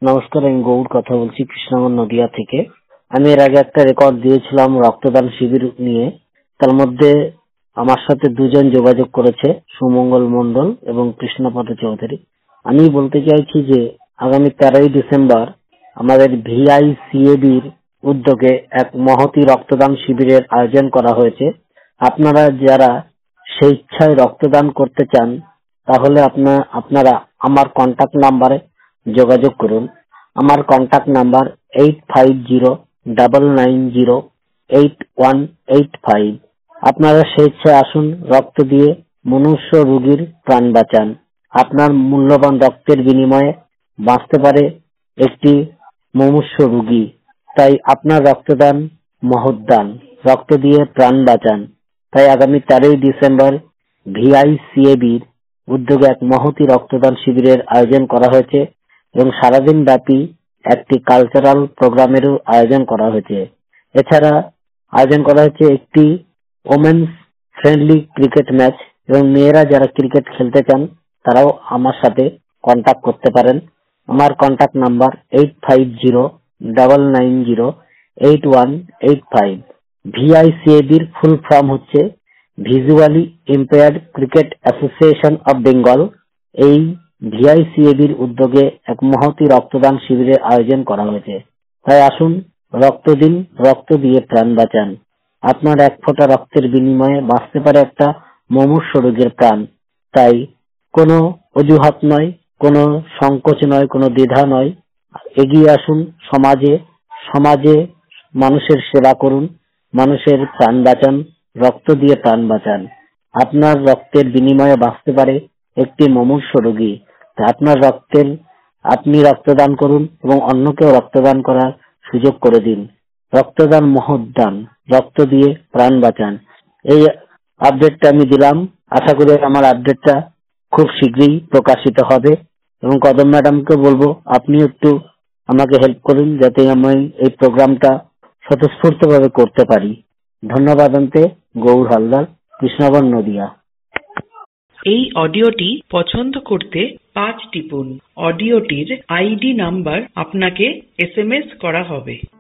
নমস্কার, আমি গৌড় কথা বলছি কৃষ্ণনগর নদিয়া থেকে। আমি এর আগে একটা রেকর্ড দিয়েছিলাম রক্তদান শিবির নিয়ে। তার মধ্যে আমার সাথে দুজন যোগাযোগ করেছে, সুমঙ্গল মণ্ডল এবং কৃষ্ণপদ চৌধুরী। আমি বলতে চাইছি যে আগামী 13ই ডিসেম্বর আমাদের ভিআইসিএবির উদ্যোগে এক মহতি রক্তদান শিবিরের আয়োজন করা হয়েছে। আপনারা যারা স্বেচ্ছায় রক্তদান করতে চান তাহলে আপনারা আমার কন্টাক্ট নাম্বারে যোগাযোগ করুন। আমার কন্টাক্ট নাম্বার 8509908185। আপনারা স্বেচ্ছায় আসুন, রক্ত দিয়ে মনুষ্য রোগীর প্রাণ বাঁচান। আপনার মূল্যবান রক্তের বিনিময়ে বাঁচতে পারে একটি মুমূর্ষু রোগী। তাই আপনার রক্তদান মহৎ দান, রক্ত দিয়ে প্রাণ বাঁচান। তাই আগামী 13ই ডিসেম্বর ভিআইসিএবির উদ্যোগে এক মহতি রক্তদান শিবিরের আয়োজন করা হয়েছে এবং সারাদিন ব্যাপী একটি কালচারাল প্রোগ্রামেরও আয়োজন করা হয়েছে। এছাড়া আয়োজন করা হয়েছে একটি ওমেন্স ফ্রেন্ডলি ক্রিকেট ম্যাচ, এবং মেয়েরা যারা ক্রিকেট খেলতে চান তারাও আমার সাথে কন্টাক্ট করতে পারেন। আমার কন্টাক্ট নাম্বার 8509908185। ভিআইসিএবির ফুল ফর্ম হচ্ছে visually impaired cricket association of Bengal. এই ভিআইসিএবির উদ্যোগে এক মহতি রক্তদান শিবিরের আয়োজন করা হয়েছে। তাই আসুন, রক্ত দিন, রক্ত দিয়ে প্রাণ বাঁচান। আপনার এক ফোঁটা রক্তের বিনিময়ে বাঁচতে পারে একটা মুমূর্ষু রোগীর প্রাণ। তাই কোনো অজুহাত নয়, কোনো সংকোচ নয়, কোনো দ্বিধা নয়। এগিয়ে আসুন, সমাজে মানুষের সেবা করুন, মানুষের প্রাণ বাঁচান, রক্ত দিয়ে প্রাণ বাঁচান। আপনার রক্তের বিনিময়ে বাঁচতে পারে একটি মুমূর্ষু রোগী। আপনি রক্তদান করুন এবং অন্যকেও রক্তদান করার সুযোগ করে দিন। রক্তদান মহৎ দান, রক্ত দিয়ে প্রাণ বাঁচান। এই আপডেটটা আমি দিলাম। আশা করি আমার আপডেটটা খুব শীঘ্রই প্রকাশিত হবে, এবং কদম ম্যাডামকে বলবো আপনি একটু আমাকে হেল্প করুন যাতে আমি এই প্রোগ্রামটা স্বতঃস্ফূর্তভাবে করতে পারি। ধন্যবাদ। গৌর হালদার, কৃষ্ণনগর নদিয়া। এই অডিওটি পছন্দ করতে 5 টিপুন। অডিওটির আইডি নাম্বার আপনাকে SMS করা হবে।